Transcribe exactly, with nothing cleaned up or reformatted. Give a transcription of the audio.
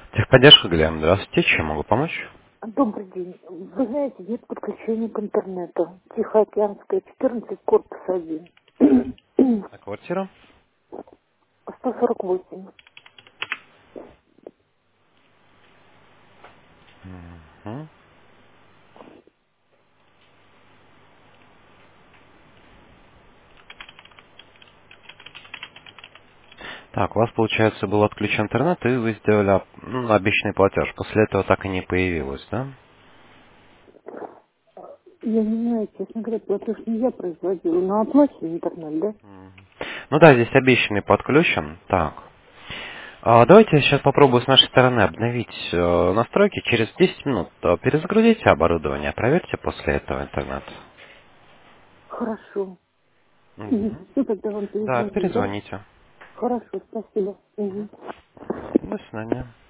Техподдержка, Глен, здравствуйте, чем могу помочь? Добрый день. Вы знаете, нет подключения к интернету. Тихоокеанская, четырнадцать, корпус один. А квартира? сто сорок восемь. Мгм. Так, у вас, получается, был отключен интернет, и вы сделали оп- ну, обещанный платеж. После этого так и не появилось, да? Я не знаю, честно говоря, платеж не я производила, но оплачиваю интернет, да? Ну да, здесь обещанный подключен. Так. А, давайте я сейчас попробую с нашей стороны обновить э, настройки. Через десять минут э, перезагрузите оборудование, проверьте после этого интернет. Хорошо. Мгм. Мгм. Ну, тогда вам Да, перезвоню, да? перезвоните. Хорошо, спасибо. Мгм. До свидания.